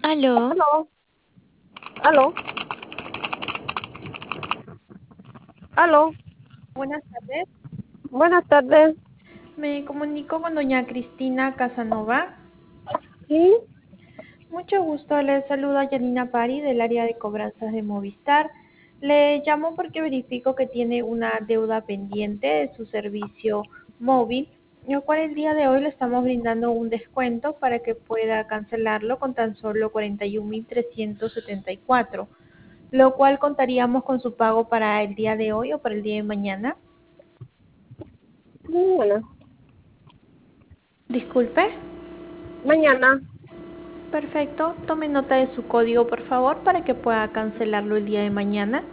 Aló, Aló, aló, aló. buenas tardes. Buenas tardes. Me comunico con doña Cristina Casanova. Sí, Mucho gusto, le saluda Janina Pari del área de cobranzas de Movistar. Le llamo porque verifico que tiene una deuda pendiente de su servicio móvil, el cual el día de hoy le estamos brindando un descuento para que pueda cancelarlo con tan solo 41.374, lo cual contaríamos con su pago para el día de hoy o para el día de mañana. mañana. Disculpe. Mañana. Perfecto, tome nota de su código por favor para que pueda cancelarlo el día de mañana.